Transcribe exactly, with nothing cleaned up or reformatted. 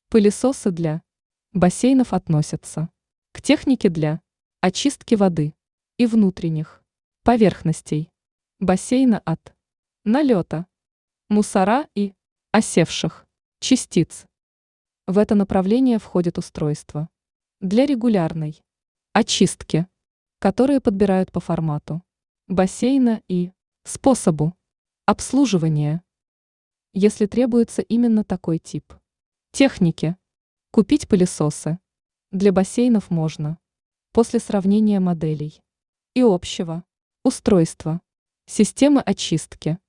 Пылесосы для бассейнов относятся к технике для очистки воды и внутренних поверхностей бассейна от налета, мусора и осевших частиц. В это направление входят устройства для регулярной очистки, которые подбирают по формату бассейна и способу обслуживания. Если требуется именно такой тип техники, купить пылесосы для бассейнов можно после сравнения моделей и общего устройства системы очистки.